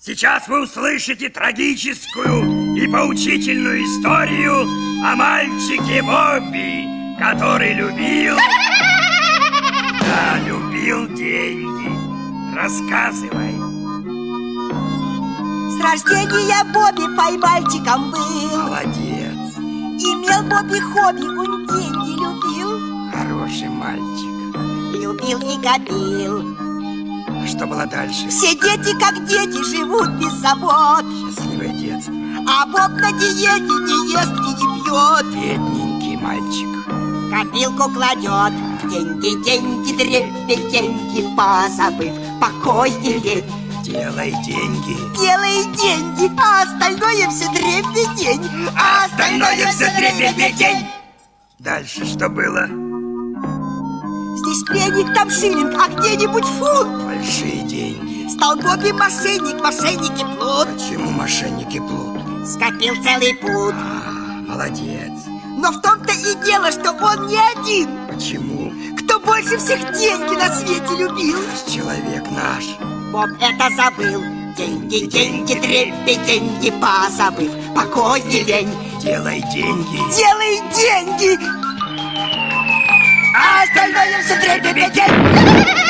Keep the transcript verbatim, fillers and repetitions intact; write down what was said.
Сейчас вы услышите трагическую и поучительную историю о мальчике Бобби, который любил... Да, любил деньги. Рассказывай. С рождения Бобби поймальчиком был. Молодец. Имел Бобби хобби, он деньги любил. Хороший мальчик. Любил и копил. А что было дальше? Все дети, как дети, живут без забот. Счастливое детство. А Боб на диете не ест и не пьет. Бедненький мальчик. Копилку кладет. Деньги, деньги, дребедень, деньги, позабыв покой и лень. Делай деньги. Делай деньги, а остальное все дребедень. А остальное все дребедень. Дальше что было? Здесь пенник, там шиллинг, а где-нибудь фунт. Большие деньги. Стал Бобби мошенник, мошенник и плут. Почему мошенник и плут? Скопил целый пуд. А, молодец. Но в том-то и дело, что он не один. Почему? Кто больше всех деньги на свете любил? Человек наш. Боб это забыл. Деньги, деньги, дребеденьги, позабыв покой и лень. Делай деньги. Делай деньги! А остальное все дребедень.